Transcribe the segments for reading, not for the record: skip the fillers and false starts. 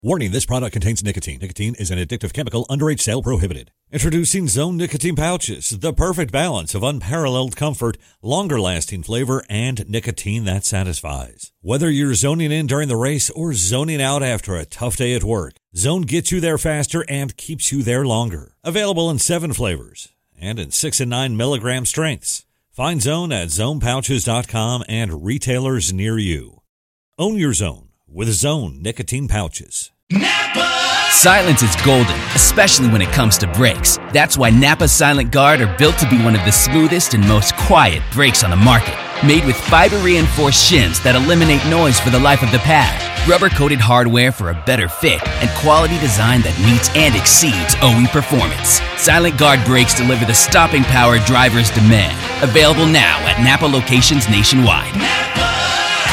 Warning, this product contains nicotine. Nicotine is an addictive chemical. Underage sale prohibited. Introducing Zone Nicotine Pouches, the perfect balance of unparalleled comfort, longer-lasting flavor, and nicotine that satisfies. Whether you're zoning in during the race or zoning out after a tough day at work, Zone gets you there faster and keeps you there longer. Available in 7 flavors and in 6 and 9 milligram strengths. Find Zone at zonepouches.com and retailers near you. Own your Zone with Zone Nicotine Pouches. Napa! Silence is golden, especially when it comes to brakes. That's why Napa Silent Guard are built to be one of the smoothest and most quiet brakes on the market. Made with fiber-reinforced shims that eliminate noise for the life of the pad, rubber-coated hardware for a better fit, and quality design that meets and exceeds OE performance. Silent Guard brakes deliver the stopping power drivers demand. Available now at Napa locations nationwide. Napa!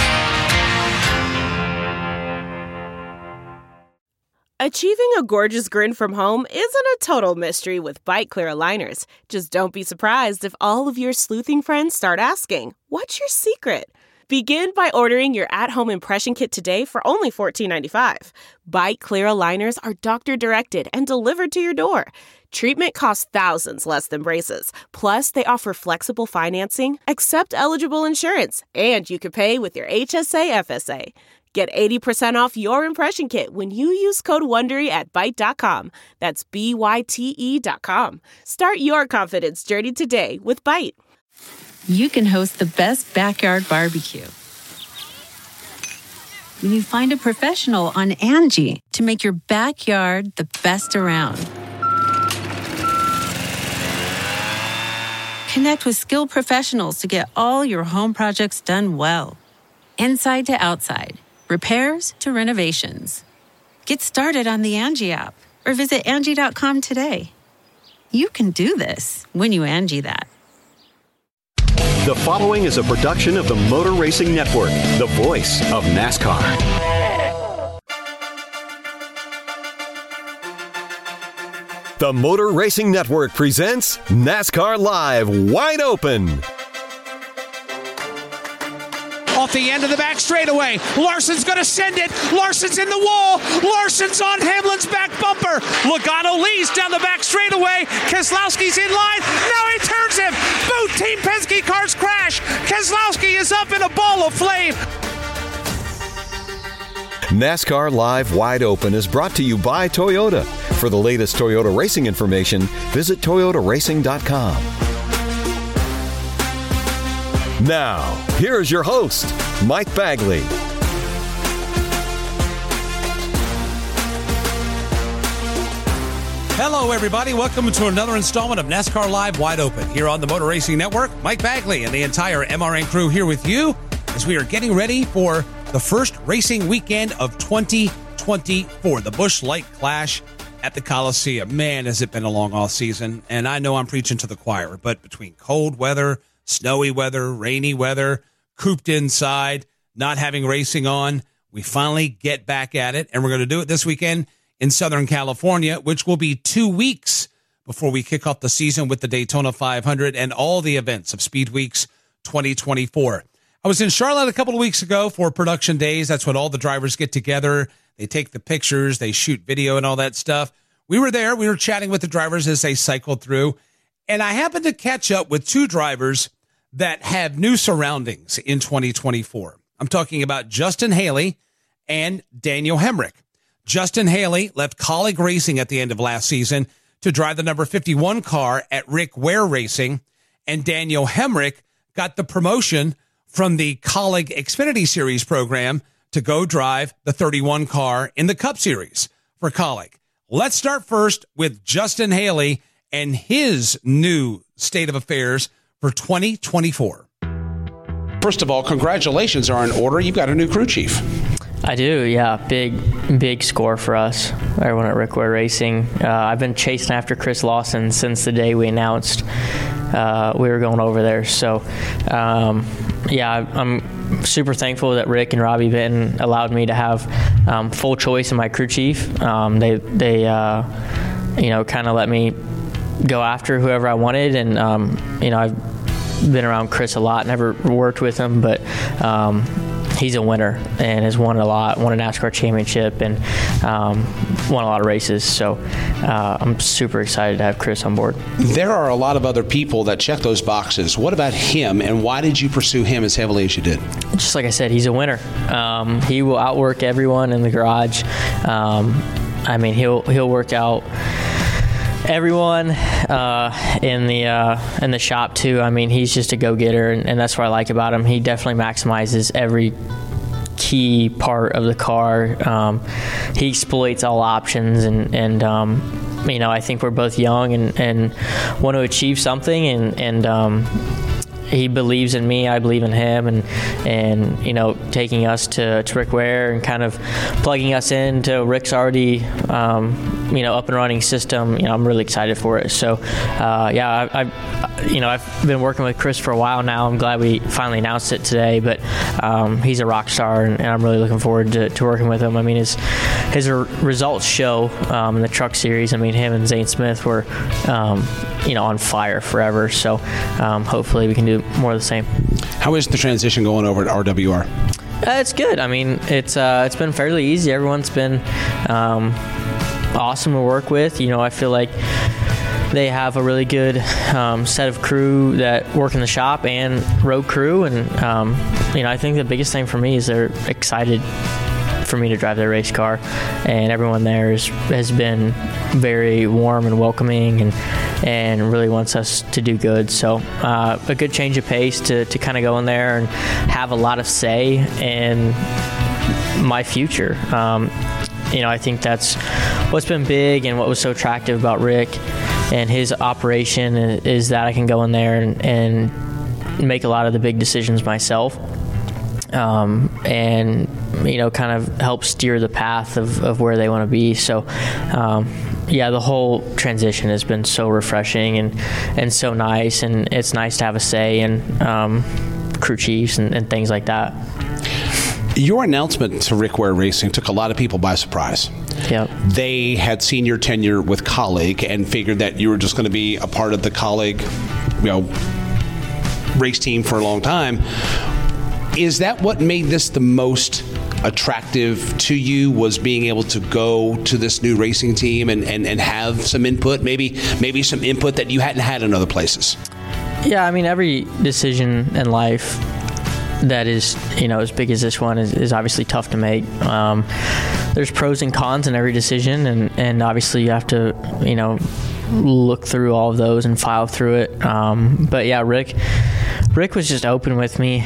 Achieving a gorgeous grin from home isn't a total mystery with Byte Clear aligners. Just don't be surprised if all of your sleuthing friends start asking, "What's your secret?" Begin by ordering your at-home impression kit today for only $14.95. Byte Clear aligners are doctor-directed and delivered to your door. Treatment costs thousands less than braces. Plus, they offer flexible financing, accept eligible insurance, and you can pay with your HSA FSA. Get 80% off your impression kit when you use code WONDERY at Byte.com. That's BYTE.com. Start your confidence journey today with Byte. You can host the best backyard barbecue when you find a professional on Angie to make your backyard the best around. Connect with skilled professionals to get all your home projects done well. Inside to outside. Repairs to renovations. Get started on the Angie app or visit Angie.com today. You can do this when you Angie that. The following is a production of the Motor Racing Network, the voice of NASCAR. The Motor Racing Network presents NASCAR Live Wide Open. Off the end of the back straightaway. Larson's going to send it. Larson's in the wall. Larson's on Hamlin's back bumper. Logano leads down the back straightaway. Keselowski's in line. Now he turns him. Both Team Penske cars crash. Keselowski is up in a ball of flame. NASCAR Live Wide Open is brought to you by Toyota. For the latest Toyota racing information, visit toyotaracing.com. Now, here's your host, Mike Bagley. Hello, everybody. Welcome to another installment of NASCAR Live Wide Open here on the Motor Racing Network. Mike Bagley and the entire MRN crew here with you as we are getting ready for the first racing weekend of 2024, the Busch Light Clash at the Coliseum. Man, has it been a long off season, and I know I'm preaching to the choir, but between cold weather, snowy weather, rainy weather, cooped inside, not having racing on, we finally get back at it, and we're going to do it this weekend in Southern California, which will be 2 weeks before we kick off the season with the Daytona 500 and all the events of Speed Weeks 2024. I was in Charlotte a couple of weeks ago for production days. That's when all the drivers get together. They take the pictures, they shoot video and all that stuff. We were there. We were chatting with the drivers as they cycled through, and I happened to catch up with 2 drivers that have new surroundings in 2024. I'm talking about Justin Haley and Daniel Hemric. Justin Haley left Kaulig Racing at the end of last season to drive the number 51 car at Rick Ware Racing, and Daniel Hemric got the promotion from the Kaulig Xfinity Series program to go drive the 31 car in the Cup Series for Kaulig. Let's start first with Justin Haley and his new state of affairs for 2024. First of all, congratulations are in order. You've got a new crew chief. I do, yeah. Big score for us, everyone at Rick Ware Racing. I've been chasing after Chris Lawson since the day we announced we were going over there. So, I'm super thankful that Rick and Robbie Benton allowed me to have full choice in my crew chief. They kind of let me go after whoever I wanted, and I've been around Chris a lot, never worked with him, but he's a winner and has won a lot, won a NASCAR championship, and won a lot of races. So I'm super excited to have Chris on board. There are a lot of other people that check those boxes. What about him, and why did you pursue him as heavily as you did? Just like I said, he's a winner. He will outwork everyone in the garage. I mean, he'll work out everyone in the shop too. I mean, he's just a go-getter, and that's what I like about him. He definitely maximizes every key part of the car. He exploits all options, and I think we're both young and want to achieve something, and he believes in me, I believe in him, and taking us to Rick Ware and kind of plugging us into Rick's already up and running system. I'm really excited for it. So I've been working with Chris for a while now. I'm glad we finally announced it today, but he's a rock star, and I'm really looking forward to working with him. I mean, his results show in the truck series. I mean, him and Zane Smith were on fire forever. So hopefully we can do more of the same. How is the transition going over at RWR? It's good. I mean, it's been fairly easy. Everyone's been awesome to work with. I feel like they have a really good set of crew that work in the shop and road crew, and I think the biggest thing for me is they're excited for me to drive their race car, and everyone there has been very warm and welcoming, and really wants us to do good. So a good change of pace to kind of go in there and have a lot of say in my future. I think that's what's been big, and what was so attractive about Rick and his operation is that I can go in there and make a lot of the big decisions myself, and kind of help steer the path of where they want to be. So the whole transition has been so refreshing and so nice, and it's nice to have a say in crew chiefs and things like that. Your announcement to Rick Ware Racing took a lot of people by surprise. Yep. They had seen your tenure with Colleague and figured that you were just going to be a part of the Colleague, race team for a long time. Is that what made this the most attractive to you, was being able to go to this new racing team and have some input, maybe some input that you hadn't had in other places? Yeah, I mean, every decision in life that is, as big as this one is obviously tough to make. There's pros and cons in every decision, and obviously you have to, look through all of those and file through it. But yeah, Rick was just open with me,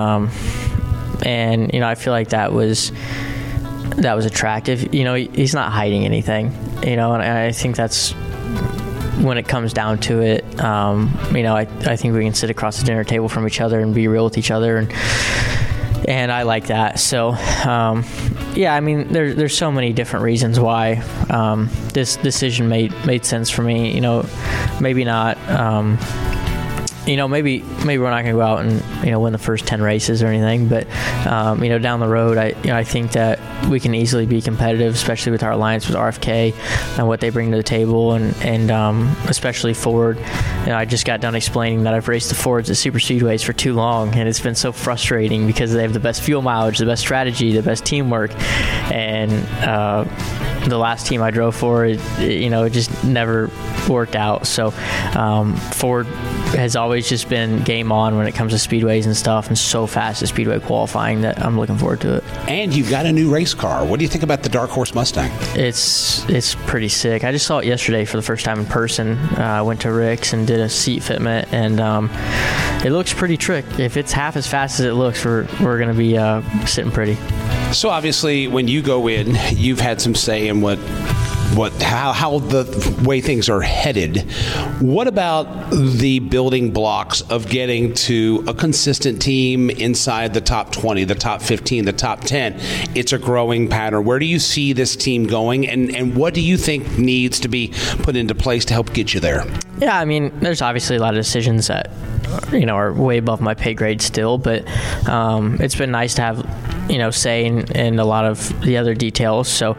and I feel like that was attractive. He's not hiding anything, and I think that's when it comes down to it. I think we can sit across the dinner table from each other and be real with each other, and I like that. So I mean, there's so many different reasons why this decision made sense for me. Maybe not. Maybe we're not going to go out and win the first 10 races or anything, but down the road, I think that we can easily be competitive, especially with our alliance with RFK and what they bring to the table, and especially Ford. I just got done explaining that I've raced the Fords at super speedways for too long, and it's been so frustrating because they have the best fuel mileage, the best strategy, the best teamwork, and the last team I drove for, it just never worked out. So Ford has always just been game on when it comes to speedways and stuff, and so fast at speedway qualifying that I'm looking forward to it. And you've got a new race car. What do you think about the Dark Horse Mustang? It's pretty sick. I just saw it yesterday for the first time in person. I went to Rick's and did a seat fitment, and it looks pretty trick. If it's half as fast as it looks, we're going to be sitting pretty. So obviously, when you go in, you've had some say in how the way things are headed. What about the building blocks of getting to a consistent team inside the top 20, the top 15, the top 10? It's a growing pattern. Where do you see this team going, and what do you think needs to be put into place to help get you there? Yeah, I mean, there's obviously a lot of decisions that are way above my pay grade still, but it's been nice to have say in a lot of the other details. So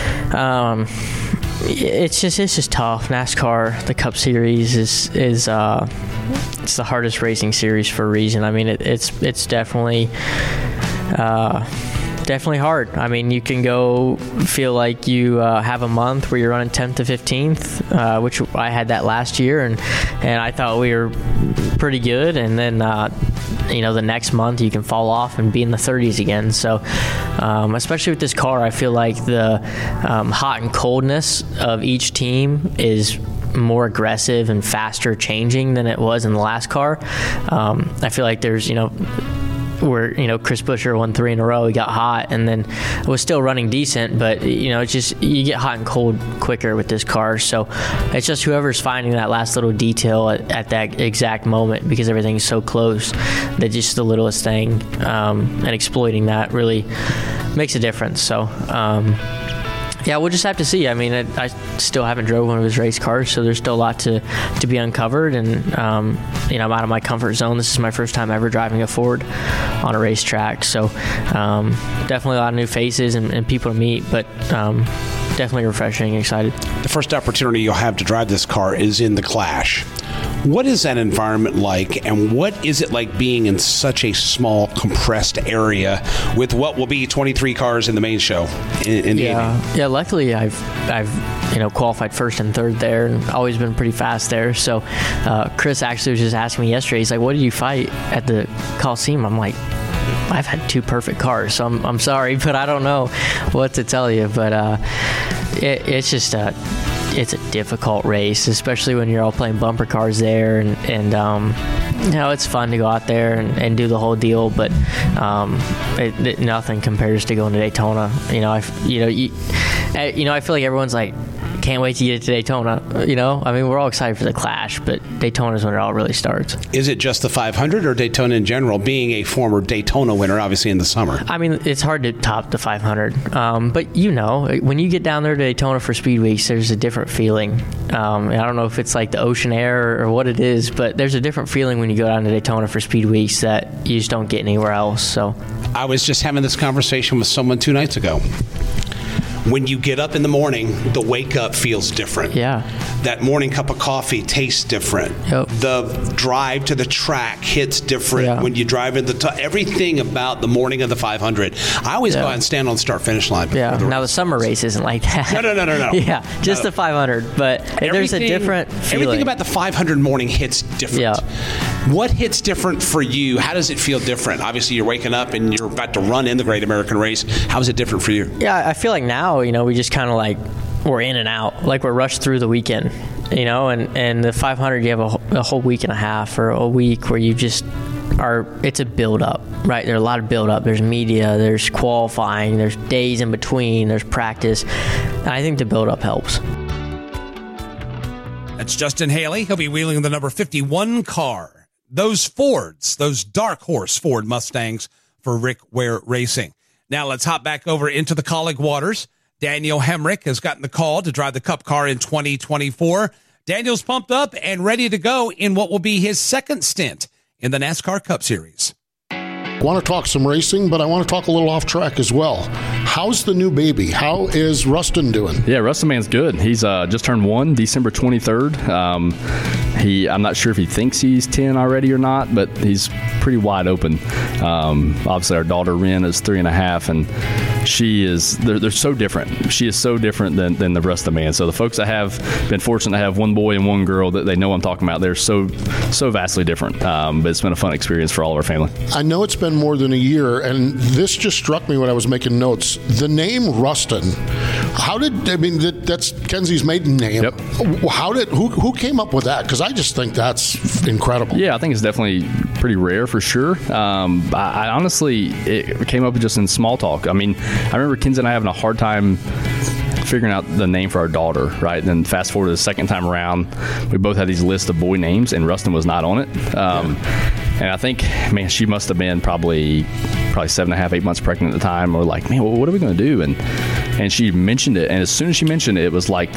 it's just tough. NASCAR, the Cup Series is it's the hardest racing series for a reason. I mean, it's definitely definitely hard. I mean, you can go feel like you have a month where you're running 10th to 15th, which I had that last year, and I thought we were pretty good. And then, the next month you can fall off and be in the 30s again. So, especially with this car, I feel like the hot and coldness of each team is more aggressive and faster changing than it was in the last car. I feel like there's, where Chris Buescher won 3 in a row, he got hot and then was still running decent, but it's just you get hot and cold quicker with this car. So it's just whoever's finding that last little detail at that exact moment, because everything's so close that just the littlest thing and exploiting that really makes a difference. So yeah, we'll just have to see. I mean, I still haven't drove one of his race cars, so there's still a lot to be uncovered. And, I'm out of my comfort zone. This is my first time ever driving a Ford on a racetrack. So definitely a lot of new faces and people to meet, but definitely refreshing, excited. The first opportunity you'll have to drive this car is in the Clash. What is that environment like, and what is it like being in such a small, compressed area with what will be 23 cars in the main show in the evening? Yeah, luckily I've qualified first and third there and always been pretty fast there. So Chris actually was just asking me yesterday, he's like, what did you fight at the Coliseum? I'm like, I've had 2 perfect cars, so I'm sorry, but I don't know what to tell you. But it's just it's a difficult race, especially when you're all playing bumper cars there, and it's fun to go out there and do the whole deal, but nothing compares to going to Daytona. I feel like everyone's like, can't wait to get to Daytona. I mean, we're all excited for the Clash, but Daytona is when it all really starts. Is it just the 500 or Daytona in general, being a former Daytona winner, obviously in the summer? I mean, it's hard to top the 500. But when you get down there to Daytona for Speed Weeks, there's a different feeling. I don't know if it's like the ocean air or what it is, but there's a different feeling when you go down to Daytona for Speed Weeks that you just don't get anywhere else. So I was just having this conversation with someone 2 nights ago. When you get up in the morning, the wake up feels different. Yeah. That morning cup of coffee tastes different. Yep. The drive to the track hits different when you drive in everything about the morning of the 500. I always go out and stand on the start-finish line. Now the summer race isn't like that. No. Yeah, just the 500. But there's a different feeling. Everything about the 500 morning hits different. Yeah. What hits different for you? How does it feel different? Obviously, you're waking up and you're about to run in the Great American Race. How is it different for you? Yeah, I feel like now, we just kind of like we're in and out, like we're rushed through the weekend, and the 500 you have a whole week and a half or a week where you just it's a build-up, right? There's a lot of build-up. There's media, there's qualifying, there's days in between, there's practice. And I think the build-up helps. That's Justin Haley. He'll be wheeling the number 51 car. Those Fords, those dark horse Ford Mustangs for Rick Ware Racing. Now let's hop back over into the Kaulig waters. Daniel Hemrick has gotten the call to drive the Cup car in 2024. Daniel's pumped up and ready to go in what will be his second stint in the NASCAR Cup Series. I want to talk some racing, but I want to talk a little off track as well. How's the new baby? How is Rustin doing? Yeah, Rustin Man's good. He's just turned 1, December 23rd. I'm not sure if he thinks he's 10 already or not, but he's pretty wide open. Obviously, our daughter Ren is 3.5, and she is. They're so different. She is so different than the rest of the man. So the folks that have been fortunate to have one boy and one girl that they know I'm talking about, they're so vastly different. But it's been a fun experience for all of our family. I know it's been more than a year, and this just struck me when I was making notes. The name Rustin. That's Kenzie's maiden name. Yep. Who came up with that? Because I just think that's incredible. Yeah, I think it's definitely pretty rare for sure. I honestly, it came up just in small talk. I mean, I remember Kenzie and I having a hard time figuring out the name for our daughter, right? And then fast forward to the second time around, we both had these lists of boy names, and Rustin was not on it. And I think, man, she must have been probably 7.5, 8 months pregnant at the time. We're like, man, what are we going to do? And she mentioned it, and as soon as she mentioned it, it was like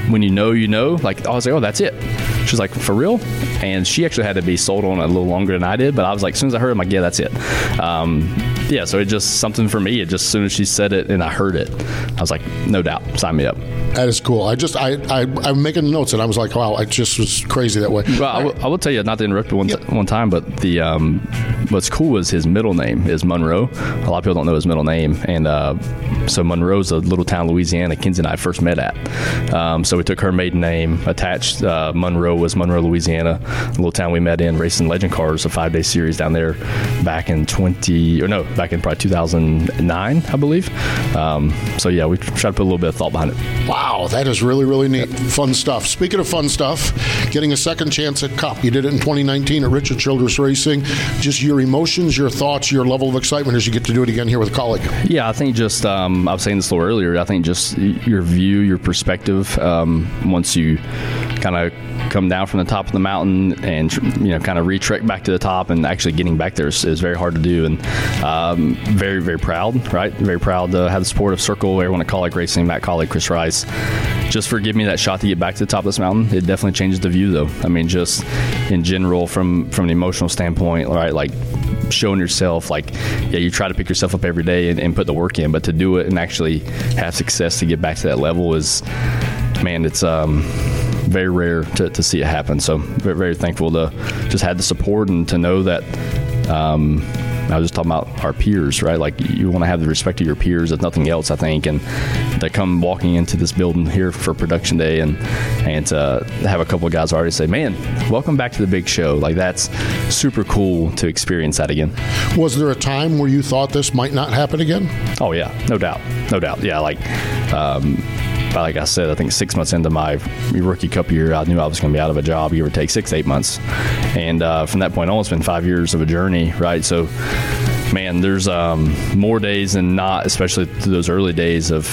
when you know, like I was like, oh, that's it. She's like, for real? And she actually had to be sold on it a little longer than I did, but I was like, as soon as I heard it, I'm like, yeah, that's it. Yeah, so it just something for me. It just as soon as she said it and I heard it, I was like, no doubt, sign me up. That is cool. I'm making notes, and I was like, wow, it just was crazy that way. Well, I will tell you, not to interrupt one time, but the what's cool is his middle name is Monroe. A lot of people don't know his middle name, and so Monroe's a little town, Louisiana, Kenzie and I first met at. So we took her maiden name, attached. Monroe was Monroe, Louisiana, a little town we met in, racing legend cars, a 5-day series down there back in back in probably 2009, I believe. So yeah, we tried to put a little bit of thought behind it. Wow, that is really, really neat. Fun stuff. Speaking of fun stuff, getting a second chance at Cup. You did it in 2019 at Richard Childress Racing. Just your emotions, your thoughts, your level of excitement as you get to do it again here with a colleague. Yeah, I think just, I was saying this a little earlier, I think just your view, your perspective, once you kind of come down from the top of the mountain and kind of retrek back to the top, and actually getting back there is very hard to do. And very, very proud, right? Very proud to have the support of Circle, everyone at Colleague Racing, Matt Colleague, Chris Rice, just for giving me that shot to get back to the top of this mountain. It definitely changes the view, though. I mean, just in general, from an emotional standpoint, right? Like showing yourself, like, yeah, you try to pick yourself up every day and put the work in, but to do it and actually have success to get back to that level is, man, it's very rare to see it happen. So very, very thankful to just have the support and to know that I was just talking about our peers, right? Like, you want to have the respect of your peers, if nothing else, I think, and they come walking into this building here for production day and to have a couple of guys already say, man, welcome back to the big show. Like, that's super cool to experience that again. Was there a time where you thought this might not happen again? Oh, yeah, no doubt. Yeah, like I said, I think 6 months into my rookie Cup year, I knew I was going to be out of a job, give or take 6 to 8 months. And from that point on, it's been 5 years of a journey, right? So, man, there's more days than not, especially through those early days of,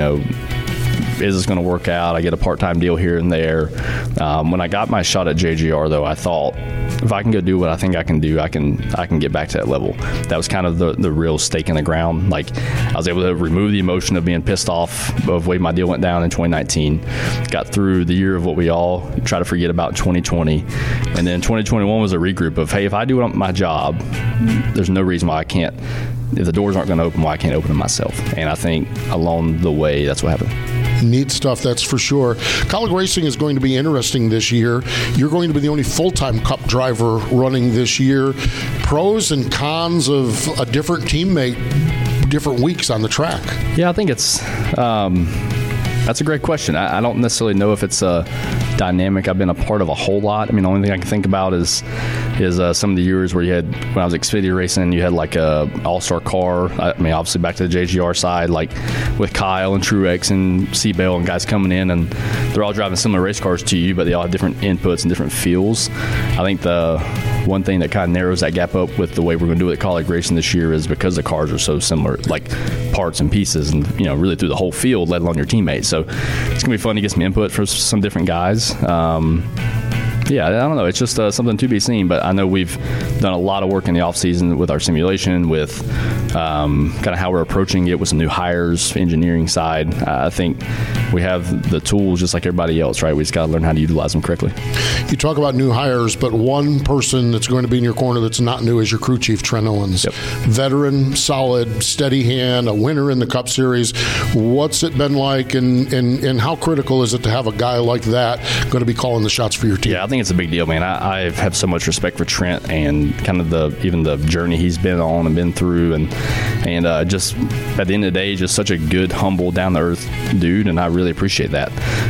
is this going to work out? I get a part-time deal here and there. When I got my shot at JGR, though, I thought, if I can go do what I think I can do, I can get back to that level. That was kind of the real stake in the ground. Like, I was able to remove the emotion of being pissed off of the way my deal went down in 2019. Got through the year of what we all try to forget about 2020. And then 2021 was a regroup of, hey, if I do my job, there's no reason why I can't. If the doors aren't going to open, why I can't open them myself. And I think along the way, that's what happened. Neat stuff, that's for sure. Colleague Racing is going to be interesting this year. You're going to be the only full-time Cup driver running this year. Pros and cons of a different teammate, different weeks on the track. Yeah, I think it's that's a great question. I don't necessarily know if it's a dynamic I've been a part of a whole lot. I mean, the only thing I can think about is some of the years where you had, when I was Xfinity racing, you had like a all-star car. I mean, obviously back to the JGR side, like with Kyle and Truex and Seabell and guys coming in, and they're all driving similar race cars to you, but they all have different inputs and different feels. I think the one thing that kind of narrows that gap up with the way we're going to do it at Colleague Racing this year is because the cars are so similar, like parts and pieces, and really through the whole field, let alone your teammates. So it's going to be fun to get some input from some different guys. Yeah, I don't know. It's just something to be seen, but I know we've done a lot of work in the offseason with our simulation, with kind of how we're approaching it with some new hires, engineering side. I think we have the tools just like everybody else, right? We just got to learn how to utilize them correctly. You talk about new hires, but one person that's going to be in your corner that's not new is your crew chief, Trent Owens. Yep. Veteran, solid, steady hand, a winner in the Cup Series. What's it been like, and how critical is it to have a guy like that going to be calling the shots for your team? Yeah, I think it's a big deal, man. I have so much respect for Trent and kind of even the journey he's been on and been through, and just at the end of the day, just such a good, humble, down-to-earth dude, and I really appreciate that.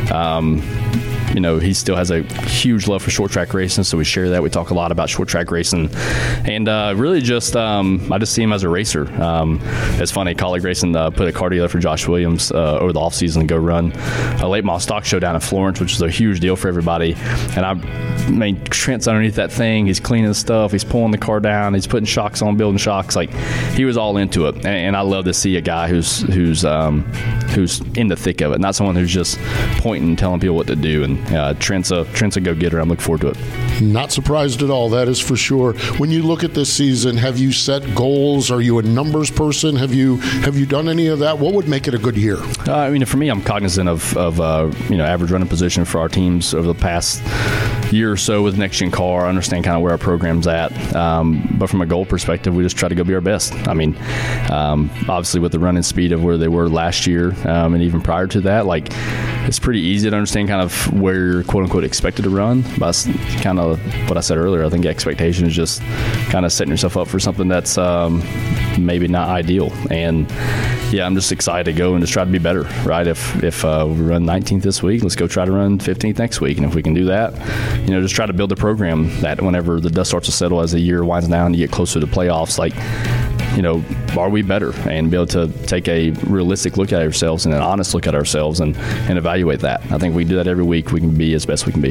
He still has a huge love for short track racing, so we share that. We talk a lot about short track racing, and really just I just see him as a racer. It's funny, Colleague Racing put a car together for Josh Williams over the offseason to go run a late model stock show down in Florence, which is a huge deal for everybody. And Trent's underneath that thing. He's cleaning the stuff. He's pulling the car down. He's putting shocks on, building shocks. Like, he was all into it, and I love to see a guy who's in the thick of it, not someone who's just pointing and telling people what to do. And Trent's a go-getter. I'm looking forward to it. Not surprised at all, that is for sure. When you look at this season, have you set goals? Are you a numbers person? Have you done any of that? What would make it a good year? For me, I'm cognizant of average running position for our teams over the past year or so with Next Gen Car. I understand kind of where our program's at. But from a goal perspective, we just try to go be our best. Obviously with the running speed of where they were last year and even prior to that, it's pretty easy to understand kind of where you're quote-unquote expected to run. But that's kind of what I said earlier. I think the expectation is just kind of setting yourself up for something that's maybe not ideal. And I'm just excited to go and just try to be better, right? If we run 19th this week, let's go try to run 15th next week. And if we can do that, just try to build a program that whenever the dust starts to settle as the year winds down and you get closer to playoffs, are we better? And be able to take a realistic look at ourselves and an honest look at ourselves and evaluate that. I think if we do that every week, we can be as best we can be.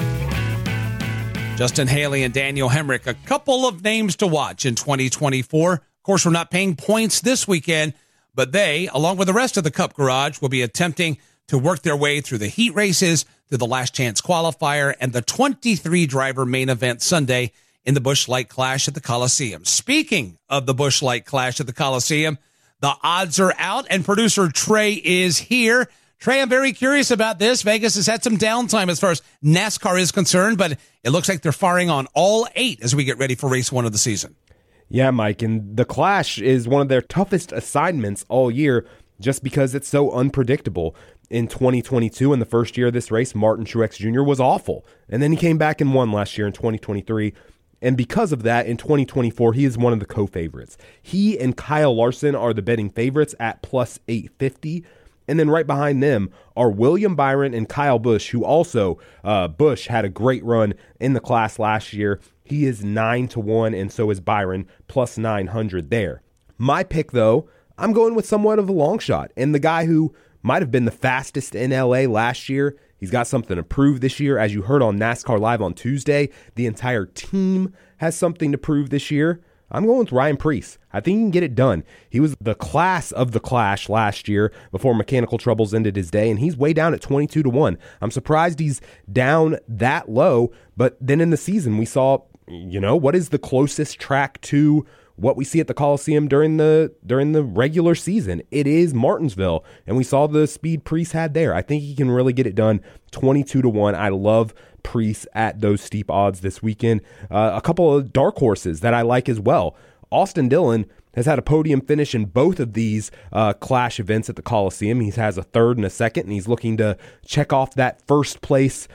Justin Haley and Daniel Hemrick, a couple of names to watch in 2024. Of course, we're not paying points this weekend, but they, along with the rest of the Cup Garage, will be attempting to work their way through the heat races, through the last chance qualifier, and the 23-driver main event Sunday in the Busch Light Clash at the Coliseum. Speaking of the Busch Light Clash at the Coliseum, the odds are out, and producer Trey is here. Trey, I'm very curious about this. Vegas has had some downtime as far as NASCAR is concerned, but it looks like they're firing on all 8 as we get ready for race 1 of the season. Yeah, Mike, and the Clash is one of their toughest assignments all year just because it's so unpredictable. In 2022, in the first year of this race, Martin Truex Jr. was awful, and then he came back and won last year in 2023. And because of that, in 2024, he is one of the co-favorites. He and Kyle Larson are the betting favorites at plus 850. And then right behind them are William Byron and Kyle Busch, who also, Busch had a great run in the class last year. He is 9-1, and so is Byron, plus 900 there. My pick, though, I'm going with somewhat of a long shot. And the guy who might have been the fastest in LA last year, he's got something to prove this year. As you heard on NASCAR Live on Tuesday, the entire team has something to prove this year. I'm going with Ryan Preece. I think he can get it done. He was the class of the Clash last year before mechanical troubles ended his day, and he's way down at 22-1. I'm surprised he's down that low, but then in the season we saw, what is the closest track to what we see at the Coliseum during the regular season? It is Martinsville, and we saw the speed Preece had there. I think he can really get it done. 22-1. I love Preece at those steep odds this weekend. A couple of dark horses that I like as well. Austin Dillon has had a podium finish in both of these Clash events at the Coliseum. He has a third and a second, and he's looking to check off that first place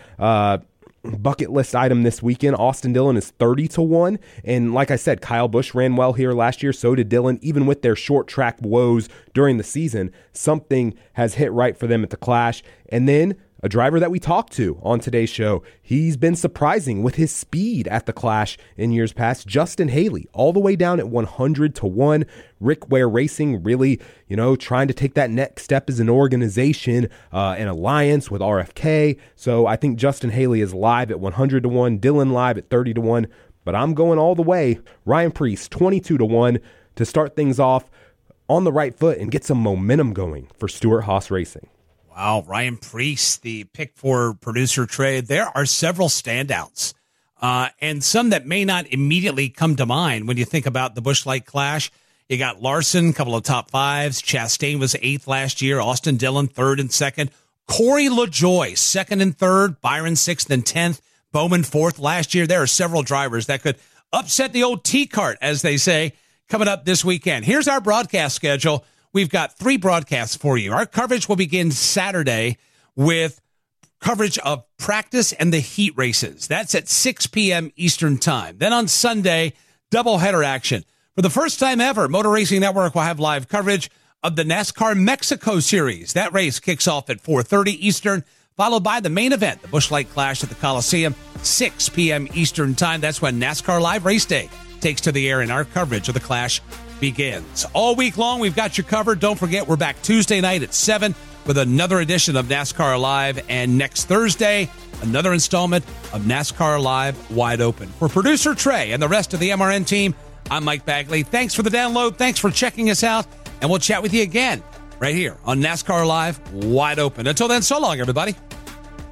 bucket list item this weekend. Austin Dillon is 30-1, and like I said, Kyle Busch ran well here last year. So did Dillon. Even with their short track woes during the season, something has hit right for them at the Clash. And then a driver that we talked to on today's show, he's been surprising with his speed at the Clash in years past. Justin Haley, all the way down at 100-1. Rick Ware Racing really, trying to take that next step as an organization, an alliance with RFK. So I think Justin Haley is live at 100-1, Dillon live at 30-1, but I'm going all the way. Ryan Preece, 22-1 to start things off on the right foot and get some momentum going for Stewart-Haas Racing. Wow, Ryan Preece, the pick for producer Trey. There are several standouts, and some that may not immediately come to mind when you think about the Busch Light Clash. You got Larson, a couple of top fives. Chastain was 8th last year. Austin Dillon, 3rd and 2nd. Corey LaJoie, 2nd and 3rd. Byron, 6th and 10th. Bowman, 4th last year. There are several drivers that could upset the old T-cart, as they say, coming up this weekend. Here's our broadcast schedule. We've got 3 broadcasts for you. Our coverage will begin Saturday with coverage of practice and the heat races. That's at 6 p.m. Eastern time. Then on Sunday, doubleheader action. For the first time ever, Motor Racing Network will have live coverage of the NASCAR Mexico Series. That race kicks off at 4:30 Eastern, followed by the main event, the Busch Light Clash at the Coliseum, 6 p.m. Eastern time. That's when NASCAR Live Race Day takes to the air, and our coverage of the Clash begins. All week long, we've got you covered. Don't forget, we're back Tuesday night at 7 with another edition of NASCAR Live, and next Thursday, another installment of NASCAR Live Wide Open. For producer Trey and the rest of the MRN team, I'm Mike Bagley. Thanks for the download. Thanks for checking us out, and we'll chat with you again right here on NASCAR Live Wide Open. Until then, so long, everybody.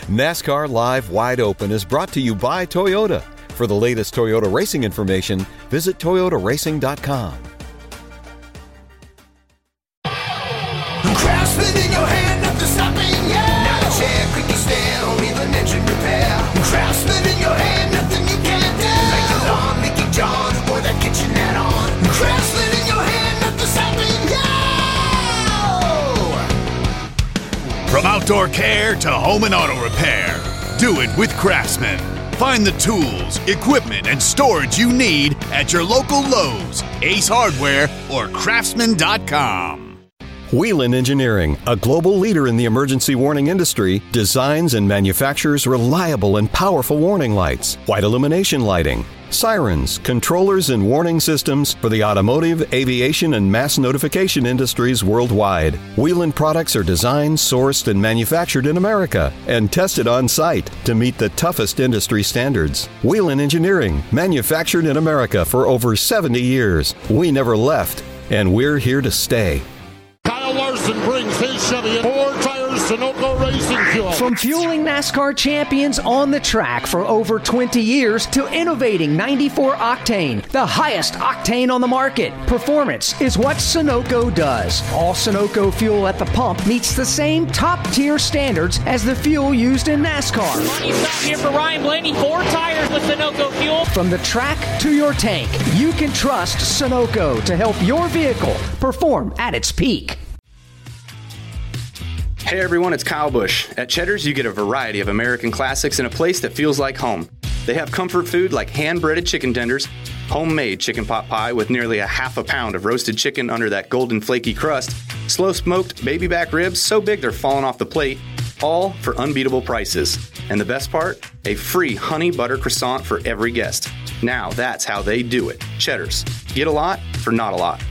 NASCAR Live Wide Open is brought to you by Toyota. For the latest Toyota racing information, visit toyotaracing.com. Craftsman in your hand, nothing stopping, yeah. Not a chair, quick stand, or even engine repair. Craftsman in your hand, nothing you can't do. Like the lawn, Mickey John, or that kitchen add-on. Craftsman in your hand, nothing stopping, yeah. From outdoor care to home and auto repair, do it with Craftsman. Find the tools, equipment, and storage you need at your local Lowe's, Ace Hardware, or Craftsman.com. Whelen Engineering, a global leader in the emergency warning industry, designs and manufactures reliable and powerful warning lights, white illumination lighting, sirens, controllers, and warning systems for the automotive, aviation, and mass notification industries worldwide. Whelen products are designed, sourced, and manufactured in America and tested on site to meet the toughest industry standards. Whelen Engineering, manufactured in America for over 70 years. We never left, and we're here to stay. Kyle Larson brings his Chevy in. 4 tires, Sunoco Racing Fuel. From fueling NASCAR champions on the track for over 20 years to innovating 94 octane, the highest octane on the market. Performance is what Sunoco does. All Sunoco fuel at the pump meets the same top-tier standards as the fuel used in NASCAR. Money stop here for Ryan Blaney. 4 tires with Sunoco fuel. From the track to your tank, you can trust Sunoco to help your vehicle perform at its peak. Hey everyone, it's Kyle Busch. At Cheddar's, you get a variety of American classics in a place that feels like home. They have comfort food like hand-breaded chicken tenders, homemade chicken pot pie with nearly a half a pound of roasted chicken under that golden flaky crust, slow-smoked baby back ribs so big they're falling off the plate, all for unbeatable prices. And the best part? A free honey butter croissant for every guest. Now that's how they do it. Cheddar's. Get a lot for not a lot.